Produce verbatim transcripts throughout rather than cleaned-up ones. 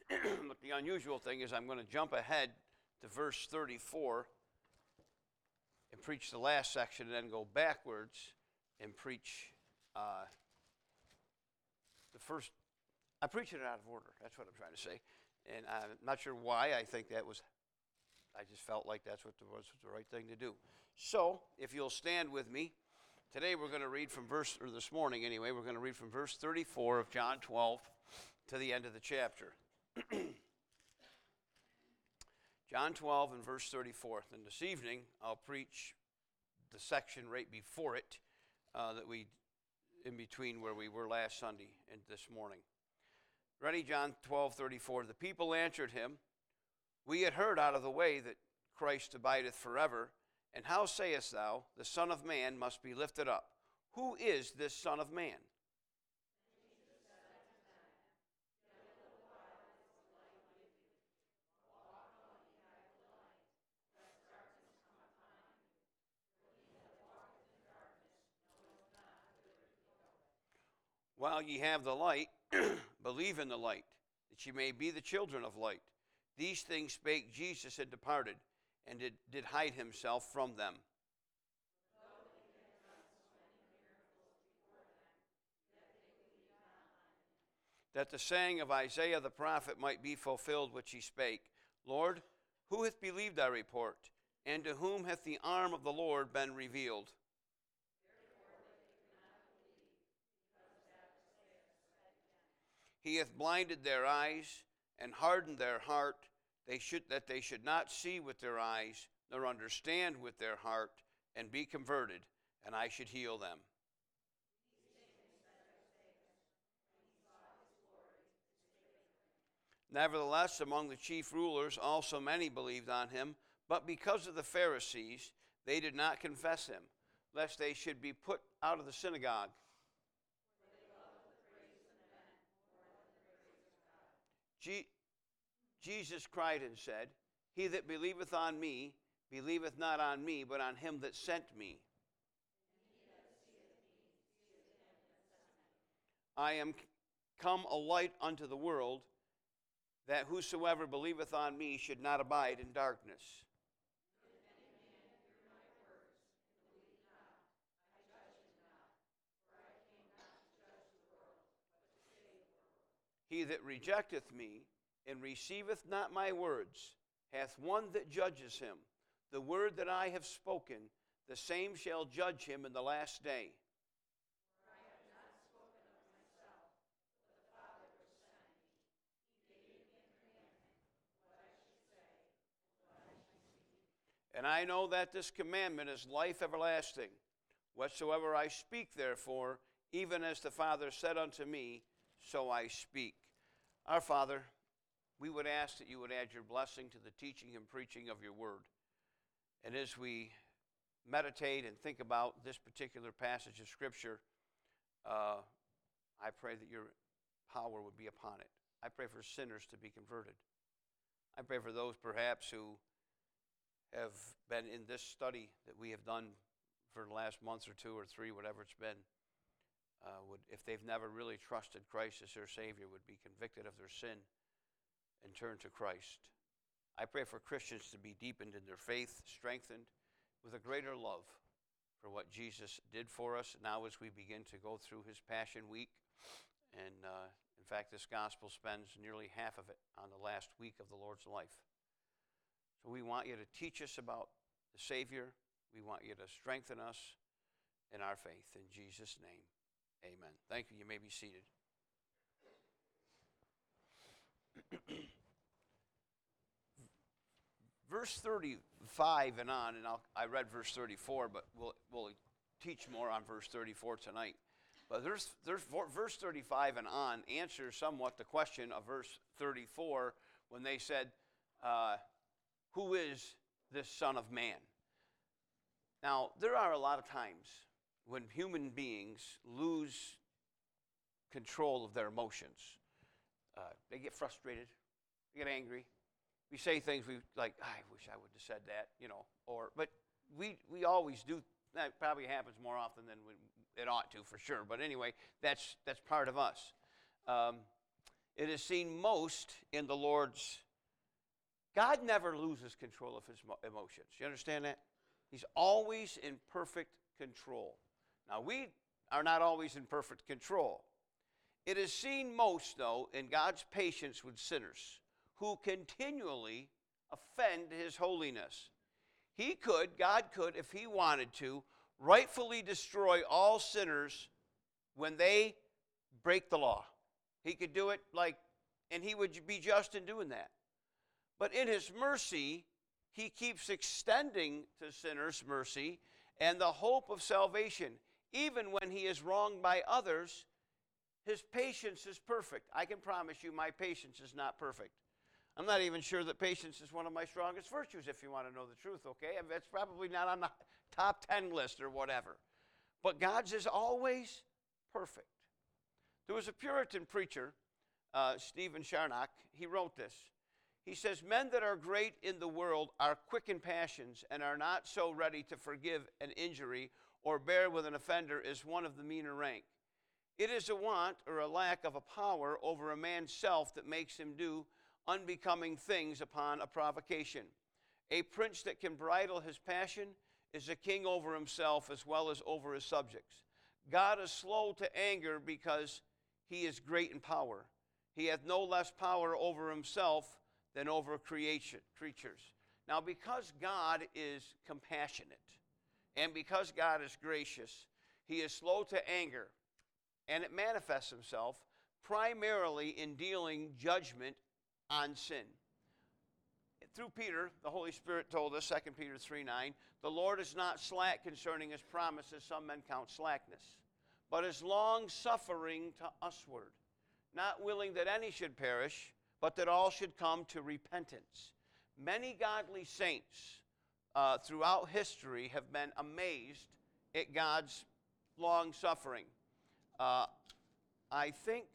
But the unusual thing is I'm going to jump ahead to verse thirty-four and preach the last section and then go backwards and preach uh, the first. I'm preaching it out of order. That's what I'm trying to say. And I'm not sure why. I think that was, I just felt like that's what was the right thing to do. So, if you'll stand with me, today we're going to read from verse, or this morning anyway, we're going to read from verse thirty-four of John twelve to the end of the chapter. John twelve and verse thirty-four. And this evening, I'll preach the section right before it, uh, that we, in between where we were last Sunday and this morning. Ready? John twelve, thirty-four. The people answered him, We had heard out of the way that Christ abideth forever, and how sayest thou, the Son of Man must be lifted up? Who is this Son of Man? While ye have the light, believe in the light, that ye may be the children of light. These things spake Jesus and departed, and did, did hide himself from them. That the saying of Isaiah the prophet might be fulfilled, which he spake, Lord, who hath believed thy report? And to whom hath the arm of the Lord been revealed? He hath blinded their eyes and hardened their heart, they should, that they should not see with their eyes, nor understand with their heart, and be converted, and I should heal them. Nevertheless, among the chief rulers also many believed on him, but because of the Pharisees, they did not confess him, lest they should be put out of the synagogue. Je- Jesus cried and said, He that believeth on me, believeth not on me, but on him that sent me. I am come a light unto the world, that whosoever believeth on me should not abide in darkness. He that rejecteth me and receiveth not my words hath one that judges him. The word that I have spoken, the same shall judge him in the last day. For I have not spoken of myself, but the Father which sent me. He gave me a commandment, what I should say, and what I should speak. And I know that this commandment is life everlasting. Whatsoever I speak, therefore, even as the Father said unto me, so I speak. Our Father, we would ask that you would add your blessing to the teaching and preaching of your word. And as we meditate and think about this particular passage of Scripture, uh, I pray that your power would be upon it. I pray for sinners to be converted. I pray for those perhaps who have been in this study that we have done for the last month or two or three, whatever it's been, Uh, would, if they've never really trusted Christ as their Savior, would be convicted of their sin and turn to Christ. I pray for Christians to be deepened in their faith, strengthened with a greater love for what Jesus did for us now as we begin to go through his Passion Week. And uh, in fact, this gospel spends nearly half of it on the last week of the Lord's life. So we want you to teach us about the Savior. We want you to strengthen us in our faith. In Jesus' name. Amen. Thank you. You may be seated. Verse thirty-five and on, and I'll, I read verse thirty-four, but we'll, we'll teach more on verse thirty-four tonight. But there's, there's verse thirty-five and on answers somewhat the question of verse thirty-four when they said, uh, who is this Son of Man? Now, there are a lot of times when human beings lose control of their emotions. Uh, they get frustrated, they get angry. We say things we like, I wish I would have said that, you know, or, but we we always do, that probably happens more often than we, it ought to, for sure. But anyway, that's that's part of us. Um, It is seen most in the Lord's. God never loses control of his emotions. You understand that? He's always in perfect control. Now, we are not always in perfect control. It is seen most, though, in God's patience with sinners who continually offend his holiness. He could, God could, if he wanted to, rightfully destroy all sinners when they break the law. He could do it like, and he would be just in doing that. But in his mercy, he keeps extending to sinners mercy and the hope of salvation. Even when he is wronged by others, his patience is perfect. I can promise you my patience is not perfect. I'm not even sure that patience is one of my strongest virtues, if you want to know the truth, okay? It's probably not on the top ten list or whatever. But God's is always perfect. There was a Puritan preacher, uh, Stephen Charnock. He wrote this. He says, men that are great in the world are quick in passions and are not so ready to forgive an injury or bear with an offender as one of the meaner rank. It is a want or a lack of a power over a man's self that makes him do unbecoming things upon a provocation. A prince that can bridle his passion is a king over himself as well as over his subjects. God is slow to anger because he is great in power. He hath no less power over himself than over creation, creatures. Now, because God is compassionate and because God is gracious, he is slow to anger, and it manifests himself primarily in dealing judgment on sin. Through Peter, the Holy Spirit told us, Second Peter three nine, the Lord is not slack concerning his promises, some men count slackness, but is long-suffering to usward, not willing that any should perish, but that all should come to repentance. Many godly saints uh, throughout history have been amazed at God's long-suffering. Uh, I think...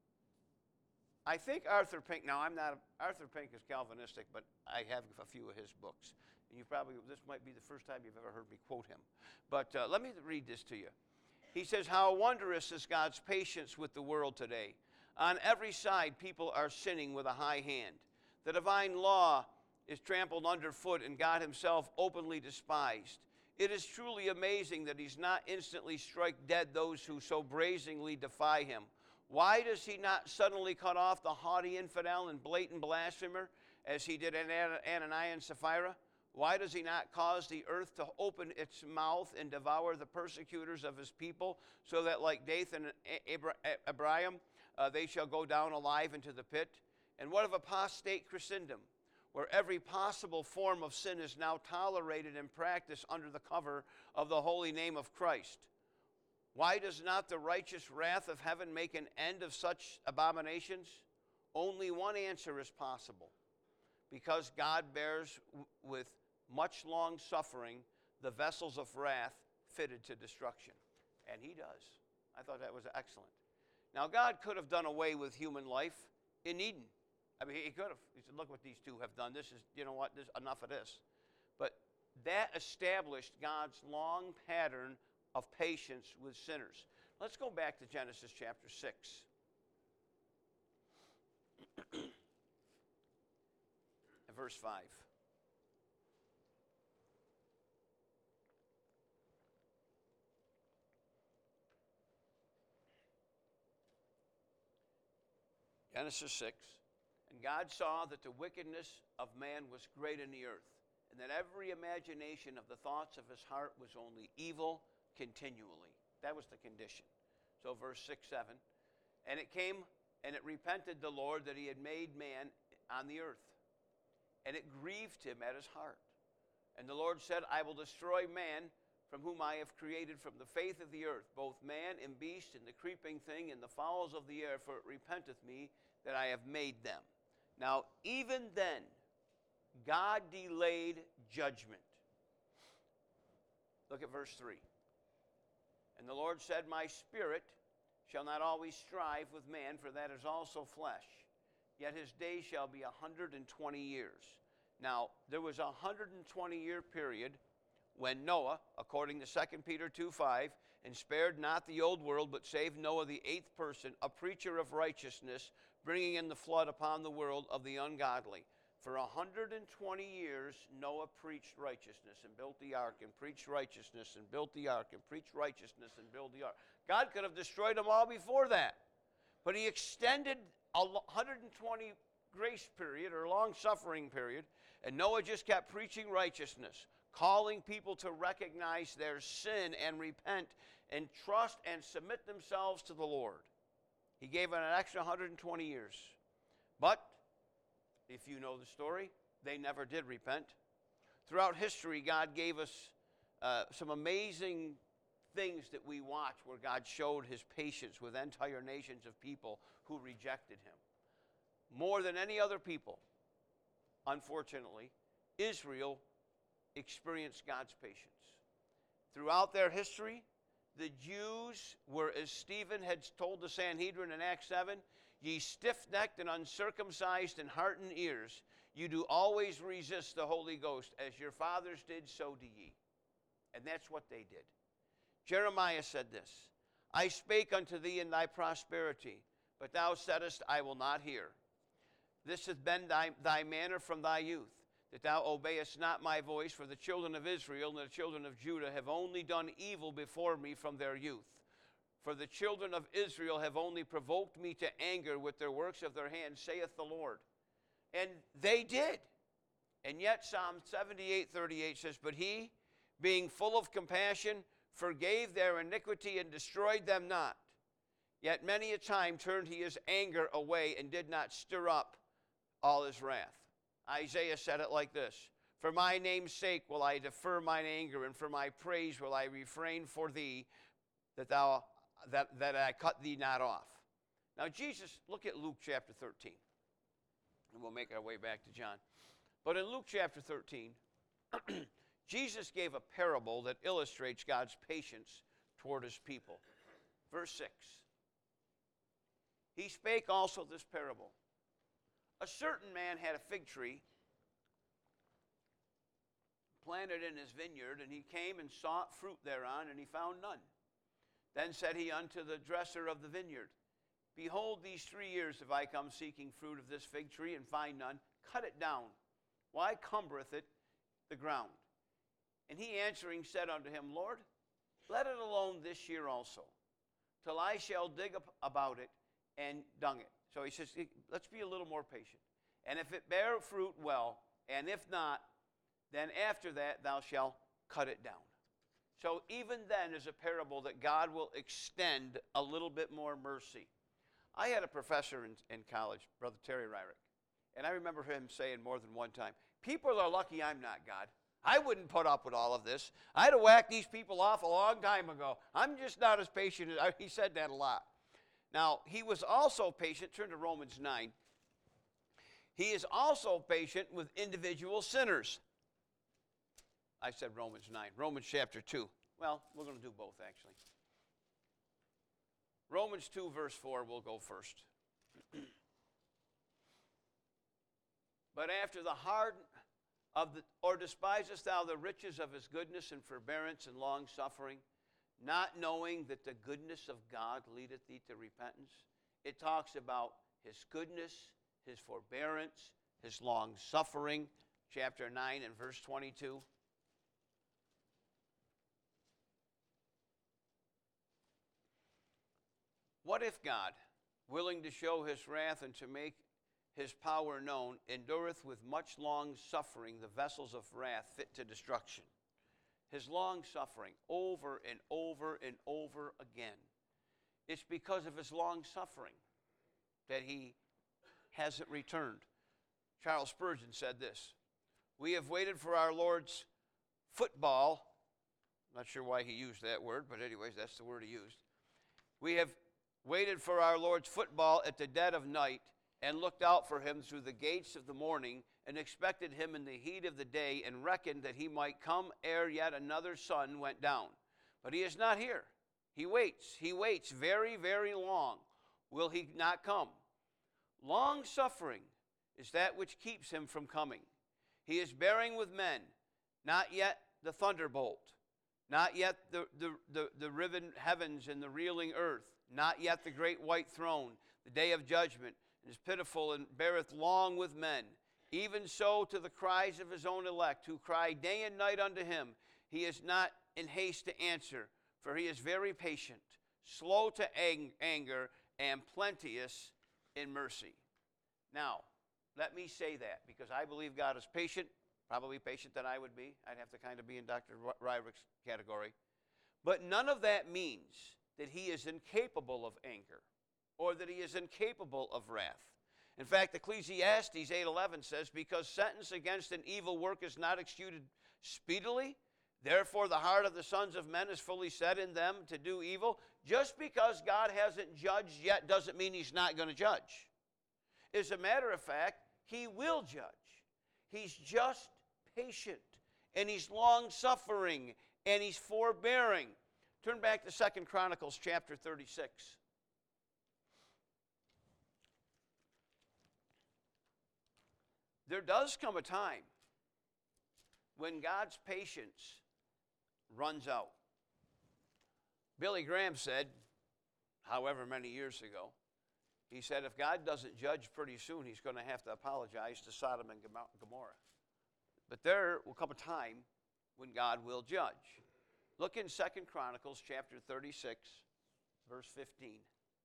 I think Arthur Pink, now I'm not, a, Arthur Pink is Calvinistic, but I have a few of his books. And you probably, this might be the first time you've ever heard me quote him. But uh, let me read this to you. He says, how wondrous is God's patience with the world today. On every side, people are sinning with a high hand. The divine law is trampled underfoot and God himself openly despised. It is truly amazing that he's not instantly strike dead those who so brazenly defy him. Why does he not suddenly cut off the haughty infidel and blatant blasphemer as he did in Ananias and Sapphira? Why does he not cause the earth to open its mouth and devour the persecutors of his people so that like Dathan and Abiram, uh, they shall go down alive into the pit? And what of apostate Christendom, where every possible form of sin is now tolerated and practiced under the cover of the holy name of Christ? Why does not the righteous wrath of heaven make an end of such abominations? Only one answer is possible. Because God bears w- with much long suffering the vessels of wrath fitted to destruction. And he does. I thought that was excellent. Now, God could have done away with human life in Eden. I mean, he could have. He said, look what these two have done. This is, you know what, this, enough of this. But that established God's long pattern of patience with sinners. Let's go back to Genesis chapter six. Verse five. Genesis six. And God saw that the wickedness of man was great in the earth, and that every imagination of the thoughts of his heart was only evil continually. That was the condition. So verse six, seven. And it came, and it repented the Lord that he had made man on the earth. And it grieved him at his heart. And the Lord said, I will destroy man from whom I have created from the face of the earth, both man and beast, and the creeping thing, and the fowls of the air, for it repenteth me that I have made them. Now, even then, God delayed judgment. Look at verse three. And the Lord said, my spirit shall not always strive with man, for that is also flesh. Yet his days shall be a hundred and twenty years. Now, there was a hundred and twenty year period when Noah, according to Second Peter two five, and spared not the old world, but saved Noah the eighth person, a preacher of righteousness, bringing in the flood upon the world of the ungodly. For one hundred twenty years, Noah preached righteousness and built the ark, and preached righteousness and built the ark, and preached righteousness and built the ark. God could have destroyed them all before that. But he extended a one hundred twenty grace period or long-suffering period, and Noah just kept preaching righteousness, calling people to recognize their sin and repent and trust and submit themselves to the Lord. He gave it an extra one hundred twenty years. But if you know the story, they never did repent. Throughout history, God gave us uh, some amazing things that we watch where God showed his patience with entire nations of people who rejected him. More than any other people, unfortunately, Israel experienced God's patience. Throughout their history, the Jews were, as Stephen had told the Sanhedrin in Acts seven, ye stiff-necked and uncircumcised in heart and ears, you do always resist the Holy Ghost, as your fathers did, so do ye. And that's what they did. Jeremiah said this, I spake unto thee in thy prosperity, but thou saidst, I will not hear. This hath been thy, thy manner from thy youth, that thou obeyest not my voice, for the children of Israel and the children of Judah have only done evil before me from their youth. For the children of Israel have only provoked me to anger with their works of their hands, saith the Lord. And they did. And yet Psalm seventy-eight thirty-eight says, but he, being full of compassion, forgave their iniquity and destroyed them not. Yet many a time turned he his anger away and did not stir up all his wrath. Isaiah said it like this, for my name's sake will I defer mine anger, and for my praise will I refrain for thee, that thou that, that I cut thee not off. Now Jesus, look at Luke chapter thirteen, and we'll make our way back to John. But in Luke chapter thirteen, Jesus gave a parable that illustrates God's patience toward his people. Verse six, he spake also this parable. A certain man had a fig tree planted in his vineyard, and he came and sought fruit thereon, and he found none. Then said he unto the dresser of the vineyard, behold, these three years have I come seeking fruit of this fig tree, and find none. Cut it down. Why cumbereth it the ground? And he answering said unto him, Lord, let it alone this year also, till I shall dig up about it and dung it. So he says, let's be a little more patient. And if it bear fruit, well, and if not, then after that thou shalt cut it down. So even then is a parable that God will extend a little bit more mercy. I had a professor in, in college, Brother Terry Ryrick, and I remember him saying more than one time, people are lucky I'm not God. I wouldn't put up with all of this. I'd have whacked these people off a long time ago. I'm just not as patient as, he said that a lot. Now, he was also patient, turn to Romans nine. He is also patient with individual sinners. I said Romans nine, Romans chapter two. Well, we're going to do both, actually. Romans two, verse four, we'll go first. But after the hard of the, or despisest thou the riches of his goodness and forbearance and long suffering, not knowing that the goodness of God leadeth thee to repentance? It talks about his goodness, his forbearance, his long suffering, chapter nine and verse twenty-two. What if God, willing to show his wrath and to make his power known, endureth with much long suffering the vessels of wrath fit to destruction? His long suffering over and over and over again. It's because of his long suffering that he hasn't returned. Charles Spurgeon said this, we have waited for our Lord's football. I'm not sure why he used that word, but anyways, that's the word he used. We have waited for our Lord's football at the dead of night, and looked out for him through the gates of the morning, and expected him in the heat of the day, and reckoned that he might come ere yet another sun went down. But he is not here. He waits. He waits very, very long. Will he not come? Long suffering is that which keeps him from coming. He is bearing with men, not yet the thunderbolt, not yet the, the, the, the riven heavens and the reeling earth, not yet the great white throne, the day of judgment, and is pitiful, and beareth long with men. Even so to the cries of his own elect, who cry day and night unto him. He is not in haste to answer, for he is very patient, slow to ang- anger, and plenteous in mercy. Now, let me say that, because I believe God is patient, probably patient than I would be. I'd have to kind of be in Doctor Ryrick's category. But none of that means that he is incapable of anger, or that he is incapable of wrath. In fact, Ecclesiastes eight eleven says, because sentence against an evil work is not executed speedily, therefore the heart of the sons of men is fully set in them to do evil. Just because God hasn't judged yet doesn't mean he's not going to judge. As a matter of fact, he will judge. He's just patient, and he's long-suffering, and he's forbearing. Turn back to Second Chronicles chapter thirty-six. There does come a time when God's patience runs out. Billy Graham said, however many years ago, he said, if God doesn't judge pretty soon, he's going to have to apologize to Sodom and Gomorrah. But there will come a time when God will judge. Look in Second Chronicles chapter thirty-six, verse fifteen.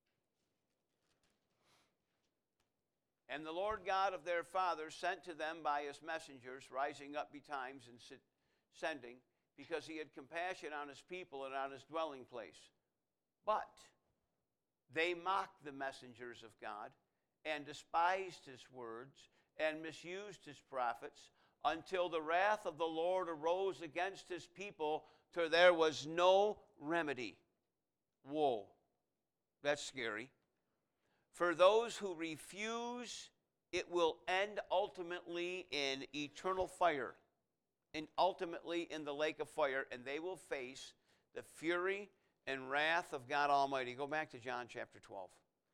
And the Lord God of their fathers sent to them by his messengers, rising up betimes and sending, because he had compassion on his people and on his dwelling place. But they mocked the messengers of God, and despised his words, and misused his prophets, until the wrath of the Lord arose against his people, till there was no remedy. Whoa, that's scary. For those who refuse, it will end ultimately in eternal fire, and ultimately in the lake of fire, and they will face the fury and wrath of God Almighty. Go back to John chapter twelve.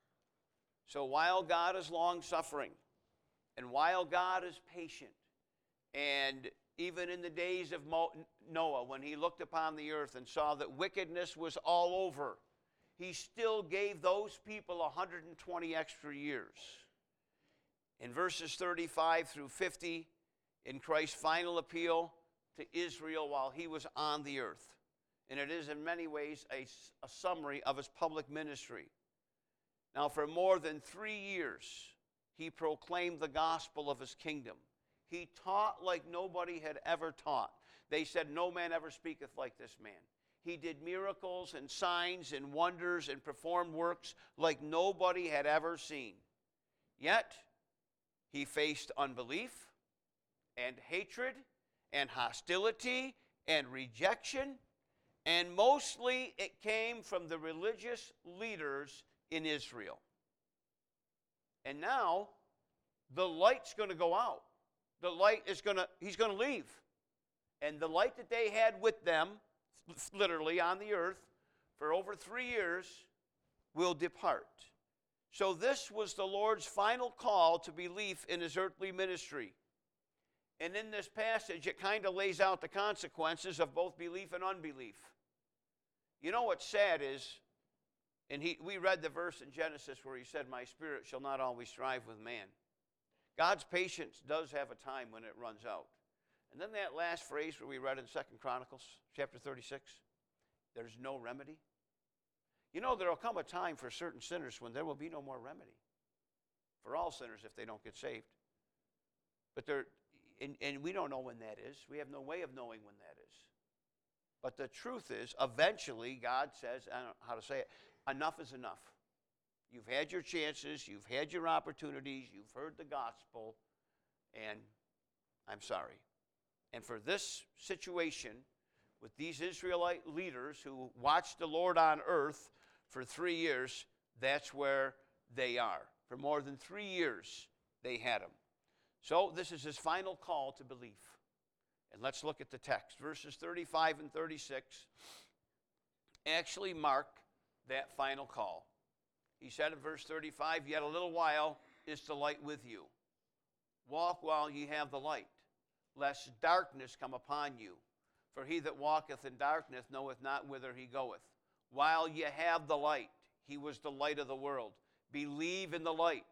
So while God is long-suffering, and while God is patient, and even in the days of Noah, when he looked upon the earth and saw that wickedness was all over, he still gave those people one hundred twenty extra years. In verses thirty-five through fifty, in Christ's final appeal to Israel while he was on the earth. And it is in many ways a, a summary of his public ministry. Now, for more than three years, he proclaimed the gospel of his kingdom. He taught like nobody had ever taught. They said, no man ever speaketh like this man. He did miracles and signs and wonders and performed works like nobody had ever seen. Yet, he faced unbelief and hatred and hostility and rejection, and mostly it came from the religious leaders in Israel. And now, the light's going to go out. The light is going to, he's going to leave. And the light that they had with them, literally on the earth, for over three years, will depart. So this was the Lord's final call to belief in his earthly ministry. And in this passage, it kind of lays out the consequences of both belief and unbelief. You know what's sad is, and he, we read the verse in Genesis where he said, my spirit shall not always strive with man. God's patience does have a time when it runs out. And then that last phrase where we read in Second Chronicles chapter thirty-six, there's no remedy. You know, there will come a time for certain sinners when there will be no more remedy. For all sinners if they don't get saved. But there, and, and we don't know when that is. We have no way of knowing when that is. But the truth is, eventually, God says, I don't know how to say it, enough is enough. You've had your chances, you've had your opportunities, you've heard the gospel, and I'm sorry. And for this situation, with these Israelite leaders who watched the Lord on earth for three years, that's where they are. For more than three years, they had him. So this is his final call to belief. And let's look at the text. Verses thirty-five and thirty-six actually mark that final call. He said in verse thirty-five, yet a little while is the light with you. Walk while ye have the light, lest darkness come upon you. For he that walketh in darkness knoweth not whither he goeth. While ye have the light, he was the light of the world. Believe in the light,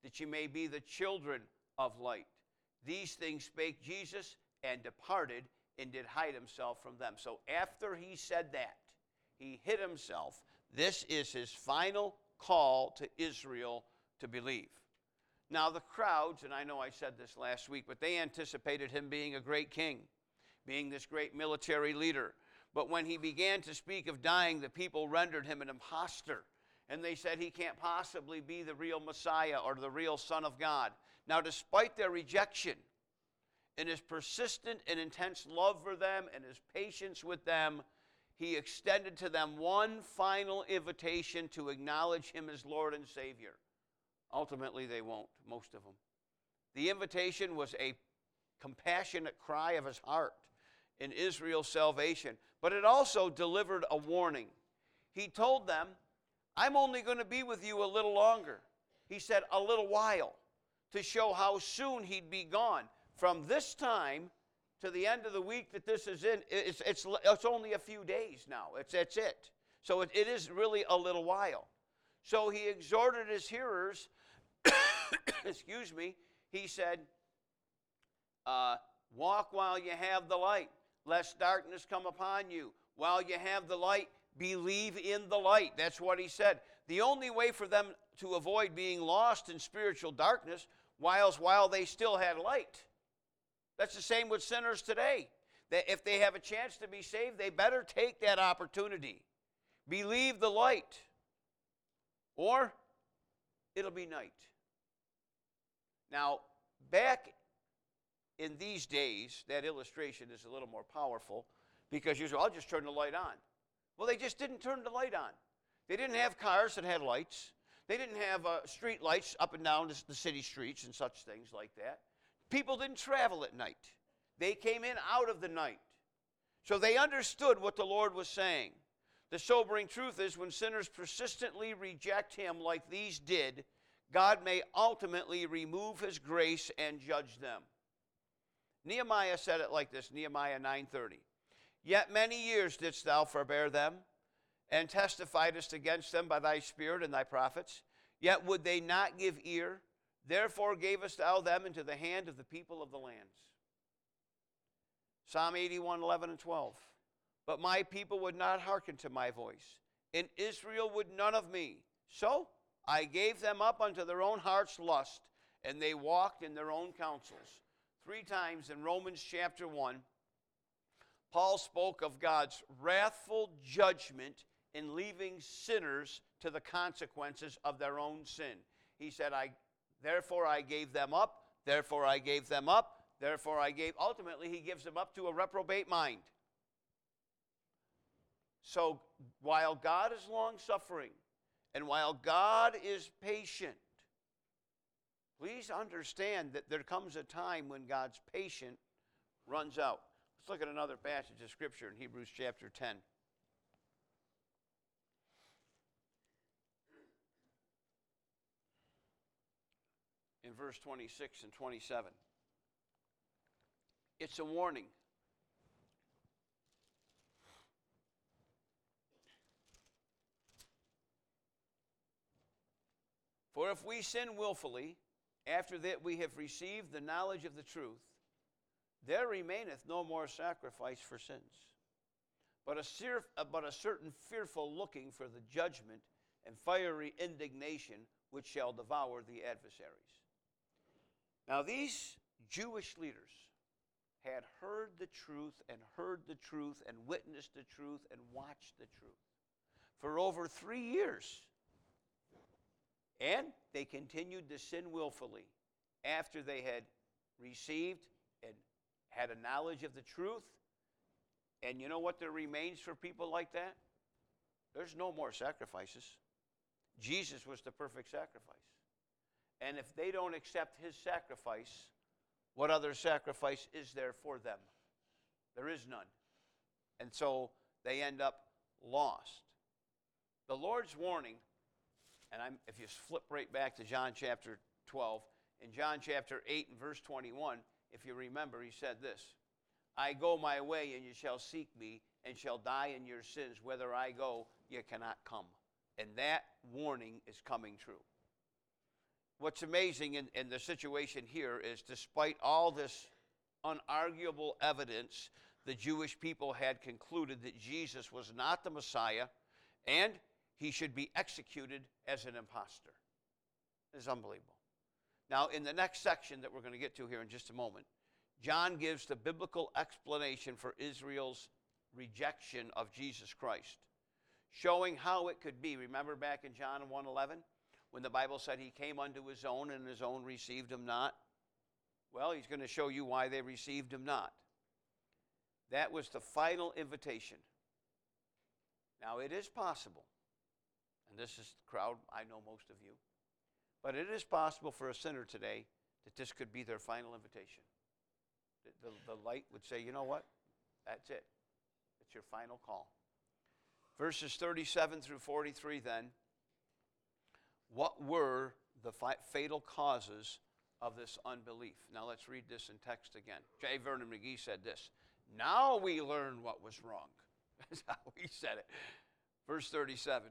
that ye may be the children of light. These things spake Jesus, and departed, and did hide himself from them. So after he said that, he hid himself. This is his final call to Israel to believe. Now the crowds, and I know I said this last week, but they anticipated him being a great king, being this great military leader. But when he began to speak of dying, the people rendered him an impostor. And they said he can't possibly be the real Messiah or the real Son of God. Now, despite their rejection and his persistent and intense love for them and his patience with them, he extended to them one final invitation to acknowledge him as Lord and Savior. Ultimately, they won't, most of them. The invitation was a compassionate cry of his heart in Israel's salvation, but it also delivered a warning. He told them, I'm only going to be with you a little longer. He said a little while, to show how soon he'd be gone. From this time to the end of the week that this is in, it's, it's, it's only a few days now. It's, that's it. So it, it is really a little while. So he exhorted his hearers, excuse me, he said, uh, walk while you have the light, lest darkness come upon you. While you have the light, believe in the light. That's what he said. The only way for them to avoid being lost in spiritual darkness whilst while they still had light. That's the same with sinners today. That if they have a chance to be saved, they better take that opportunity. Believe the light, or it'll be night. Now, back in these days, that illustration is a little more powerful because usually I'll just turn the light on. Well, they just didn't turn the light on. They didn't have cars that had lights. They didn't have uh, street lights up and down the city streets and such things like that. People didn't travel at night. They came in out of the night. So they understood what the Lord was saying. The sobering truth is when sinners persistently reject him like these did, God may ultimately remove his grace and judge them. Nehemiah said it like this, Nehemiah nine thirty. Yet many years didst thou forbear them, and testifiedst against them by thy spirit and thy prophets. Yet would they not give ear. Therefore gavest thou them into the hand of the people of the lands. Psalm eighty-one, eleven and twelve. But my people would not hearken to my voice, and Israel would none of me. So I gave them up unto their own heart's lust, and they walked in their own counsels. Three times in Romans chapter one, Paul spoke of God's wrathful judgment in leaving sinners to the consequences of their own sin. He said, I, therefore I gave them up, therefore I gave them up, therefore I gave, ultimately he gives them up to a reprobate mind. So while God is long-suffering, and while God is patient, please understand that there comes a time when God's patience runs out. Let's look at another passage of Scripture in Hebrews chapter ten. In verse twenty-six and twenty-seven. It's a warning. For if we sin willfully, after that we have received the knowledge of the truth, there remaineth no more sacrifice for sins, but a, ser- but a certain fearful looking for the judgment and fiery indignation which shall devour the adversaries. Now these Jewish leaders had heard the truth and heard the truth and witnessed the truth and watched the truth for over three years. And they continued to sin willfully after they had received and had a knowledge of the truth. And you know what there remains for people like that? There's no more sacrifices. Jesus was the perfect sacrifice. And if they don't accept his sacrifice, what other sacrifice is there for them? There is none. And so they end up lost. The Lord's warning, and I'm, if you flip right back to John chapter twelve, in John chapter eight and verse twenty-one, if you remember, he said this, I go my way, and you shall seek me, and shall die in your sins. Whither I go, you cannot come. And that warning is coming true. what's amazing in, in the situation here is despite all this unarguable evidence, the Jewish people had concluded that Jesus was not the Messiah and he should be executed as an impostor. It's unbelievable. Now, in the next section that we're going to get to here in just a moment, John gives the biblical explanation for Israel's rejection of Jesus Christ, showing how it could be. Remember back in John one eleven, when the Bible said he came unto his own and his own received him not? Well, he's going to show you why they received him not. That was the final invitation. Now, it is possible, and this is the crowd, I know most of you, but it is possible for a sinner today that this could be their final invitation. The, the, the light would say, you know what? That's it. It's your final call. Verses thirty-seven through forty-three then, what were the fi- fatal causes of this unbelief? Now let's read this in text again. J. Vernon McGee said this, now we learn what was wrong. That's how he said it. Verse thirty-seven,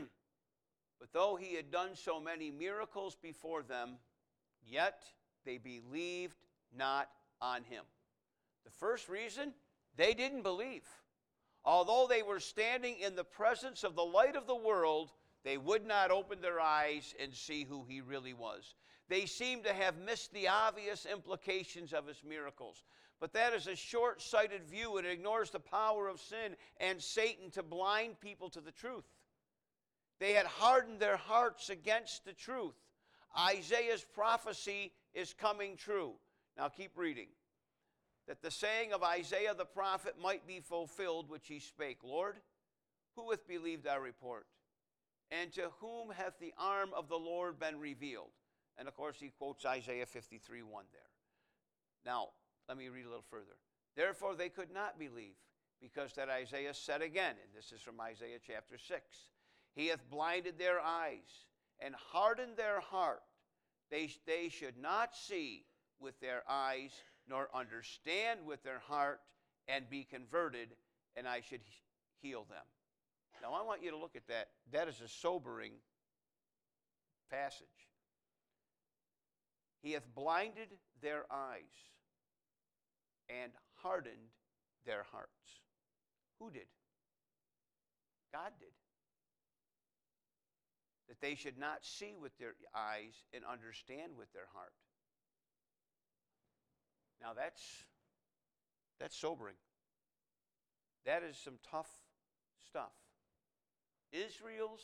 but though he had done so many miracles before them, yet they believed not on him. The first reason, they didn't believe. Although they were standing in the presence of the light of the world, they would not open their eyes and see who he really was. They seemed to have missed the obvious implications of his miracles. But that is a short-sighted view. It ignores the power of sin and Satan to blind people to the truth. They had hardened their hearts against the truth. Isaiah's prophecy is coming true. Now keep reading. That the saying of Isaiah the prophet might be fulfilled, which he spake, Lord, who hath believed our report? And to whom hath the arm of the Lord been revealed? And of course he quotes Isaiah fifty-three one there. Now, let me read a little further. Therefore they could not believe, because that Isaiah said again, and this is from Isaiah chapter six, he hath blinded their eyes and hardened their heart. They, they should not see with their eyes, nor understand with their heart, and be converted, and I should heal them. Now I want you to look at that. That is a sobering passage. He hath blinded their eyes and hardened their hearts. Who did? God did. That they should not see with their eyes and understand with their heart. Now that's, that's sobering. That is some tough stuff. Israel's,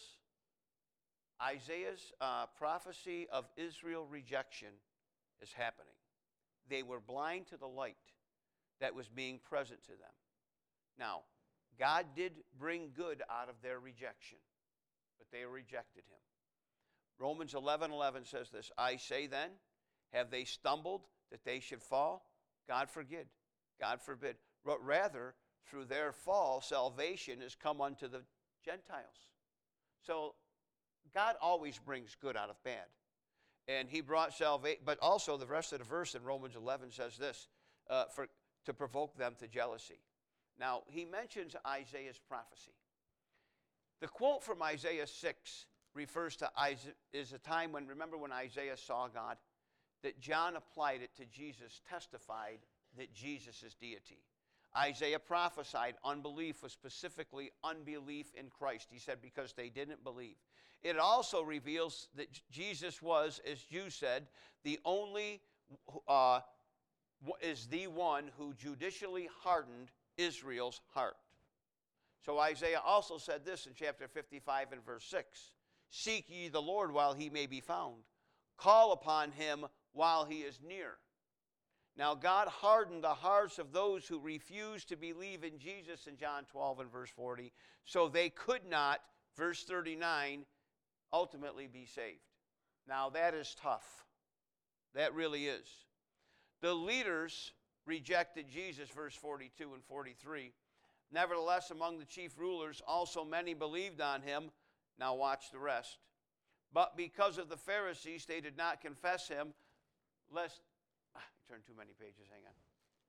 Isaiah's uh, prophecy of Israel rejection is happening. They were blind to the light that was being present to them. Now, God did bring good out of their rejection, but they rejected him. Romans eleven eleven says this, I say then, have they stumbled that they should fall? God forbid. God forbid. But rather, through their fall, salvation has come unto the Gentiles. So, God always brings good out of bad. And he brought salvation, but also the rest of the verse in Romans eleven says this, uh, for, to provoke them to jealousy. Now, he mentions Isaiah's prophecy. The quote from Isaiah six refers to, Isaiah, is a time when, remember when Isaiah saw God? That John applied it to Jesus, testified that Jesus is deity. Isaiah prophesied unbelief was specifically unbelief in Christ. He said because they didn't believe. It also reveals that Jesus was, as you said, the only, uh, is the one who judicially hardened Israel's heart. So Isaiah also said this in chapter fifty-five and verse six. Seek ye the Lord while he may be found. Call upon him while he is near. Now God hardened the hearts of those who refused to believe in Jesus in John twelve and verse forty, so they could not, verse thirty-nine, ultimately be saved. Now that is tough. That really is. The leaders rejected Jesus, verse forty-two and forty-three. Nevertheless, among the chief rulers also many believed on him. Now watch the rest. But because of the Pharisees, they did not confess him, lest, ah, I turned too many pages, hang on.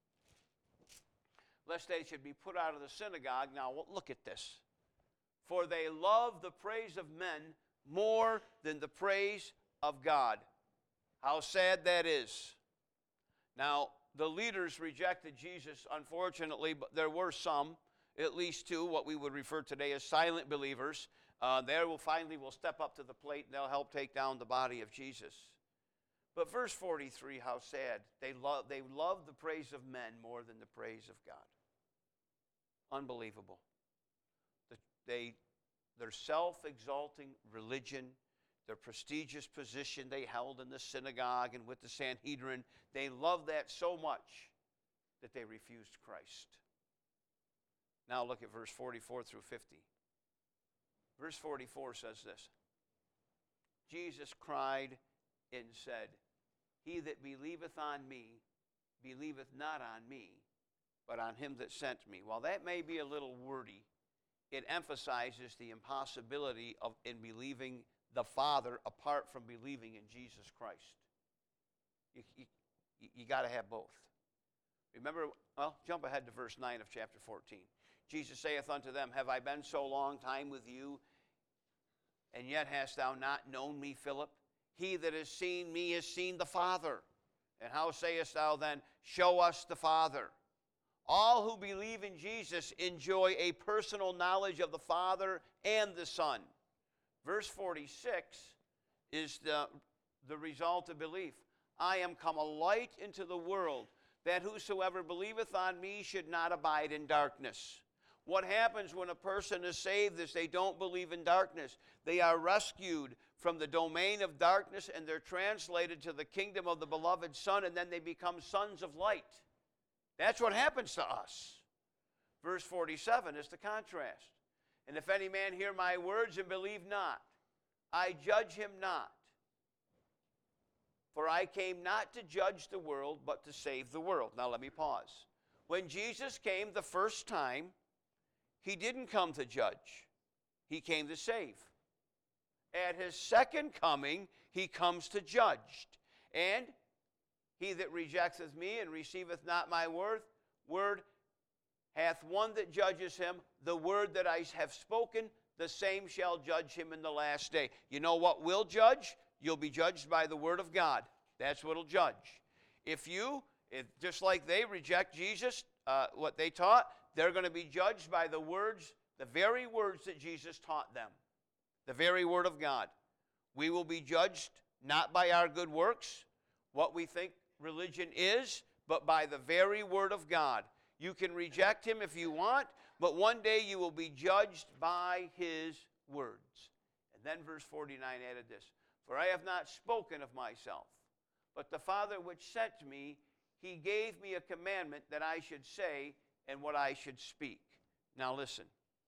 Lest they should be put out of the synagogue. Now look at this. For they love the praise of men more than the praise of God. How sad that is. Now, the leaders rejected Jesus, unfortunately, but there were some, at least two, what we would refer today as silent believers. Uh, they will finally will step up to the plate and they'll help take down the body of Jesus. But verse forty-three, how sad. They love, they love the praise of men more than the praise of God. Unbelievable. The, they, their self-exalting religion, their prestigious position they held in the synagogue and with the Sanhedrin, they loved that so much that they refused Christ. Now look at verse forty-four through fifty. Verse forty-four says this. Jesus cried and said, He that believeth on me, believeth not on me, but on him that sent me. While that may be a little wordy, it emphasizes the impossibility of in believing the Father apart from believing in Jesus Christ. You, you, you got to have both. Remember, well, jump ahead to verse nine of chapter fourteen. Jesus saith unto them, Have I been so long time with you, and yet hast thou not known me, Philip? He that has seen me has seen the Father. And how sayest thou then, Show us the Father? All who believe in Jesus enjoy a personal knowledge of the Father and the Son. Verse forty-six is the, the result of belief. I am come a light into the world, that whosoever believeth on me should not abide in darkness. What happens when a person is saved is they don't believe in darkness. They are rescued from the domain of darkness and they're translated to the kingdom of the beloved Son, and then they become sons of light. That's what happens to us. Verse forty-seven is the contrast. And if any man hear my words and believe not, I judge him not. For I came not to judge the world, but to save the world. Now let me pause. When Jesus came the first time, he didn't come to judge. He came to save. At his second coming, he comes to judge. And he that rejecteth me and receiveth not my word, word hath one that judges him. The word that I have spoken, the same shall judge him in the last day. You know what will judge? You'll be judged by the word of God. That's what will judge. If you, if, just like they reject Jesus, uh, what they taught, they're going to be judged by the words, the very words that Jesus taught them. The very word of God. We will be judged not by our good works, what we think religion is, but by the very word of God. You can reject him if you want, but one day you will be judged by his words. And then verse forty-nine added this, For I have not spoken of myself, but the Father which sent me, he gave me a commandment that I should say and what I should speak. Now listen.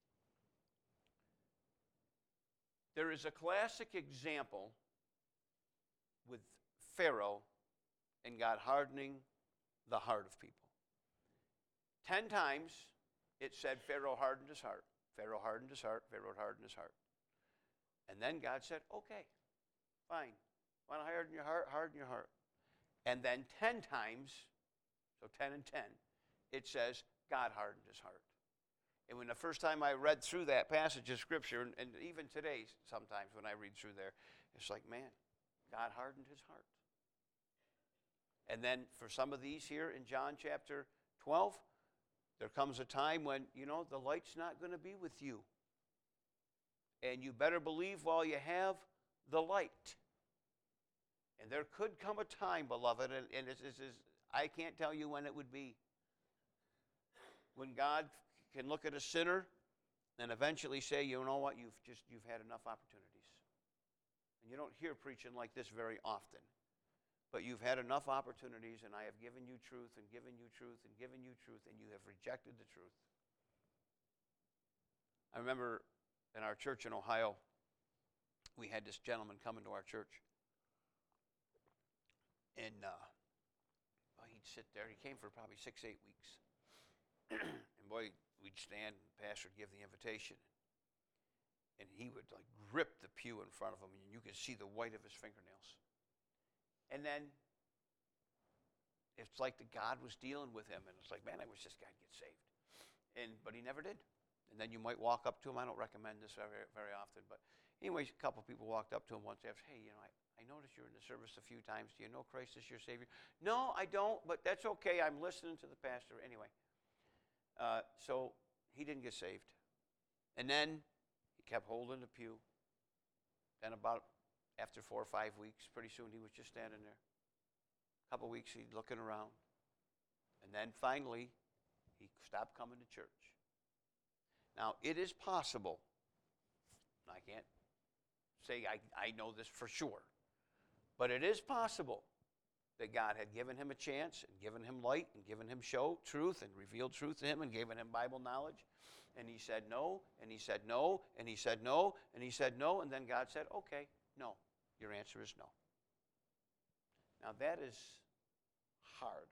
There is a classic example with Pharaoh and God hardening the heart of people. Ten times it said Pharaoh hardened his heart. Pharaoh hardened his heart. Pharaoh hardened his heart. And then God said, okay, fine. Want to harden your heart? Harden your heart. And then ten times, so ten and ten, it says God hardened his heart. And when the first time I read through that passage of Scripture, and, and even today sometimes when I read through there, it's like, man, God hardened his heart. And then for some of these here in John chapter twelve, there comes a time when, you know, the light's not going to be with you. And you better believe while you have the light. And there could come a time, beloved, and, and this is, I can't tell you when it would be, when God can look at a sinner and eventually say, you know what, you've just you've had enough opportunities. And you don't hear preaching like this very often. But you've had enough opportunities, and I have given you truth and given you truth and given you truth, and you have rejected the truth. I remember in our church in Ohio, we had this gentleman come into our church. And uh, well, he'd sit there. He came for probably six, eight weeks. And boy, we'd stand, and the pastor would give the invitation. And he would like grip the pew in front of him, and you could see the white of his fingernails. And then it's like the God was dealing with him, and it's like, man, I wish this guy would get saved. And but he never did. And then you might walk up to him. I don't recommend this very, very often, but Anyways, a couple people walked up to him once after, hey, you know, I, I noticed you're in the service a few times. Do you know Christ is your Savior? No, I don't, but that's okay. I'm listening to the pastor. Anyway, uh, so he didn't get saved. And then he kept holding the pew. Then about after four or five weeks, pretty soon he was just standing there. A couple weeks, he's looking around. And then finally, he stopped coming to church. Now, it is possible, I can't say I, I know this for sure, but it is possible that God had given him a chance and given him light and given him show, truth, and revealed truth to him and given him Bible knowledge. And he said no, and he said no, and he said no, and he said no, and then God said, okay, no, your answer is no. Now that is hard.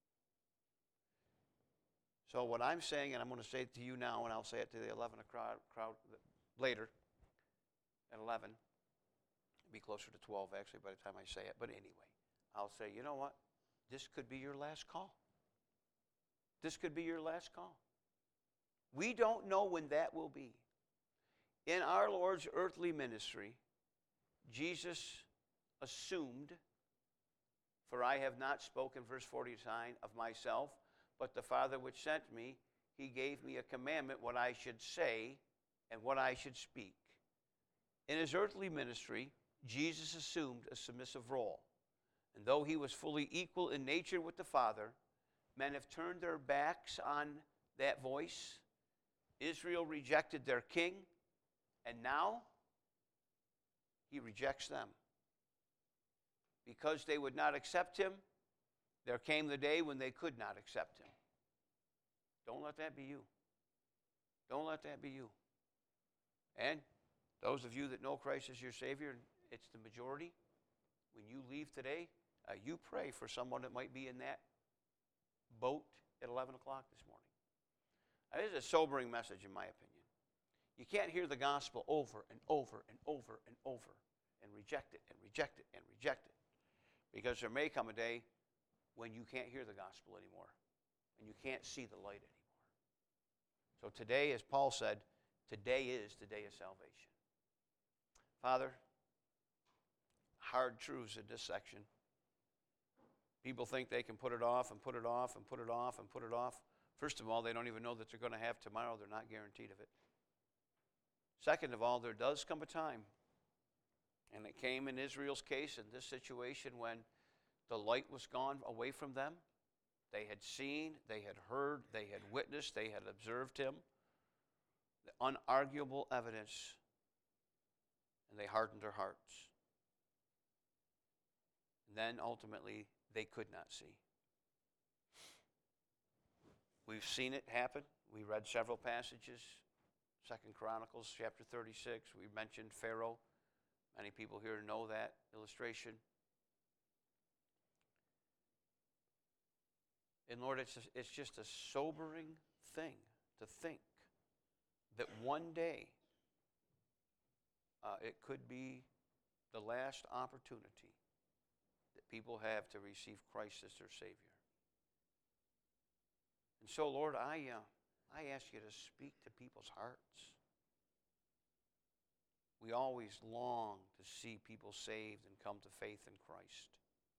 So what I'm saying, and I'm going to say it to you now, and I'll say it to the eleven crowd, crowd later, at eleven. It'll be closer to twelve, actually, by the time I say it. But anyway, I'll say, you know what? This could be your last call. This could be your last call. We don't know when that will be. In our Lord's earthly ministry, Jesus assumed, for I have not spoken, verse forty-nine, of myself, but the Father which sent me, he gave me a commandment what I should say and what I should speak. In his earthly ministry, Jesus assumed a submissive role. And though he was fully equal in nature with the Father, men have turned their backs on that voice. Israel rejected their king, and now he rejects them. Because they would not accept him, there came the day when they could not accept him. Don't let that be you. Don't let that be you. And those of you that know Christ as your Savior, it's the majority, when you leave today, uh, you pray for someone that might be in that boat at eleven o'clock this morning. Now, this is a sobering message, in my opinion. You can't hear the gospel over and over and over and over and reject it and reject it and reject it. Because there may come a day when you can't hear the gospel anymore and you can't see the light anymore. So today, as Paul said, today is the day of salvation. Father, hard truths in this section. People think they can put it off and put it off and put it off and put it off. First of all, they don't even know that they're going to have tomorrow. They're not guaranteed of it. Second of all, there does come a time, and it came in Israel's case in this situation when the light was gone away from them. They had seen, they had heard, they had witnessed, they had observed him. The unarguable evidence, and they hardened their hearts. And then ultimately, they could not see. We've seen it happen. We read several passages. Second Chronicles chapter thirty-six. We mentioned Pharaoh. Many people here know that illustration. And Lord, it's just, it's just a sobering thing to think that one day uh, it could be the last opportunity that people have to receive Christ as their Savior. And so, Lord, I, uh, I ask you to speak to people's hearts. We always long to see people saved and come to faith in Christ.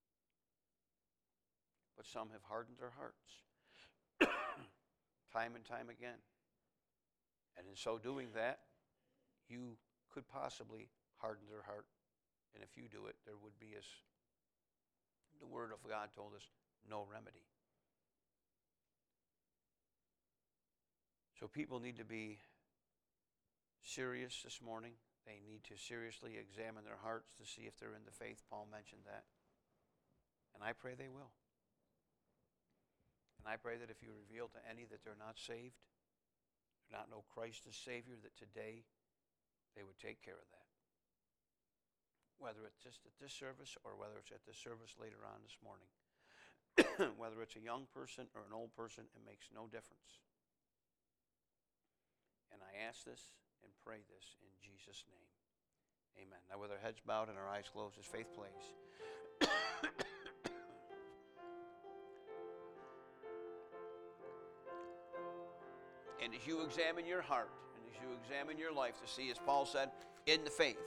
But some have hardened their hearts time and time again. And in so doing that, you could possibly harden their heart. And if you do it, there would be, as the Word of God told us, no remedy. So people need to be serious this morning. They need to seriously examine their hearts to see if they're in the faith. Paul mentioned that. And I pray they will. And I pray that if you reveal to any that they're not saved, do not know Christ as Savior, that today they would take care of that. Whether it's just at this service or whether it's at this service later on this morning. Whether it's a young person or an old person, it makes no difference. And I ask this and pray this in Jesus' name. Amen. Now with our heads bowed and our eyes closed as faith plays. And as you examine your heart, and as you examine your life to see, as Paul said, in the faith.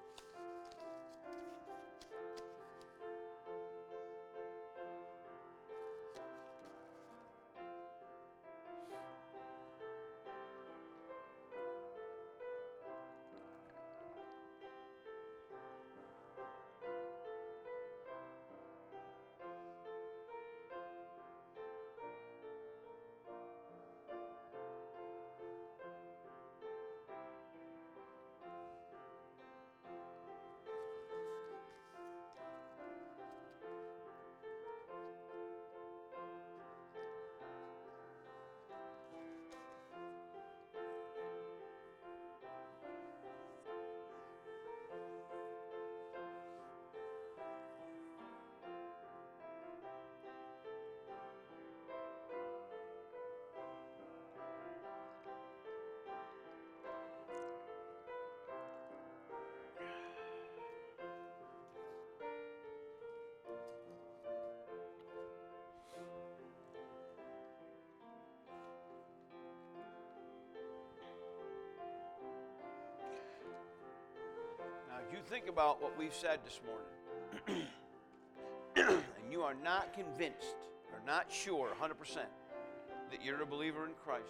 Now, if you think about what we've said this morning, and you are not convinced or not sure one hundred percent that you're a believer in Christ,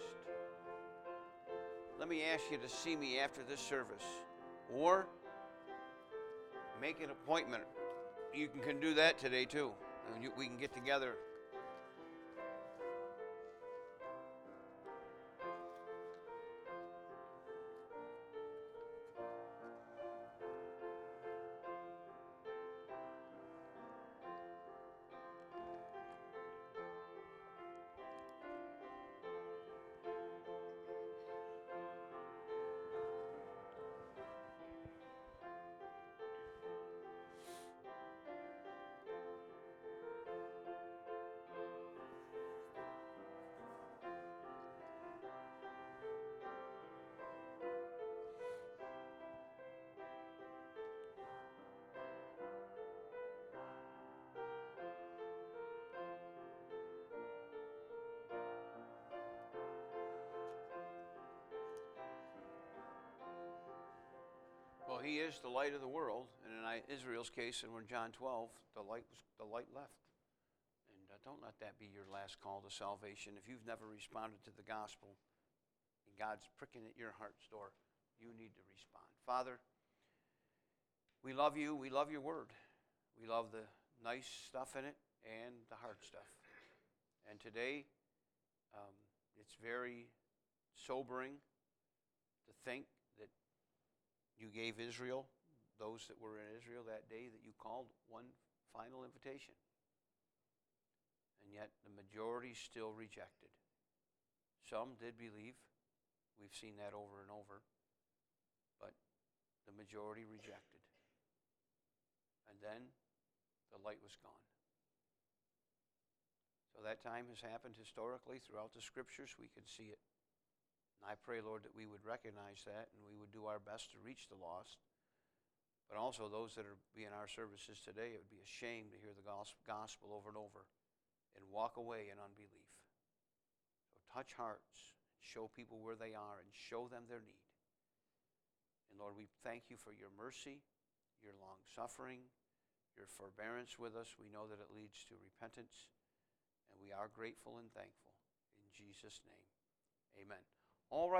let me ask you to see me after this service, or make an appointment. You can, can do that today too, and you, we can get together. Well, he is the light of the world, and in Israel's case, and in John twelve, the light was the light left. And uh, don't let that be your last call to salvation. If you've never responded to the gospel, and God's pricking at your heart's door, you need to respond. Father, we love you. We love your word. We love the nice stuff in it and the hard stuff. And today, um, it's very sobering to think that you gave Israel, those that were in Israel that day, that you called one final invitation. And yet the majority still rejected. Some did believe. We've seen that over and over. But the majority rejected. And then the light was gone. So that time has happened historically throughout the scriptures. We can see it. And I pray, Lord, that we would recognize that and we would do our best to reach the lost. But also those that are be in our services today, it would be a shame to hear the gospel over and over and walk away in unbelief. So touch hearts, show people where they are, and show them their need. And Lord, we thank you for your mercy, your long suffering, your forbearance with us. We know that it leads to repentance, and we are grateful and thankful. In Jesus' name, amen. All right.